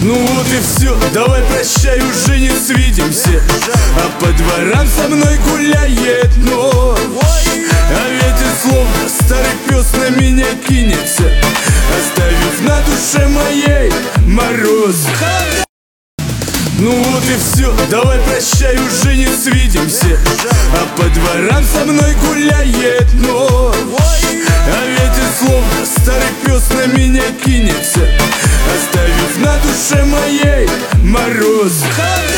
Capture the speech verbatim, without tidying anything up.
Ну вот и все, давай прощай, уже не свидимся. А по дворам со мной гуляет ночь. А ветер словно старый пес на меня кинется, оставив на душе моей мороз. Ну вот и все, давай прощай, уже не свидимся. А по дворам со мной гуляет ночь. А ветер словно старый пес на меня кинется, оставив на душе моей мороз.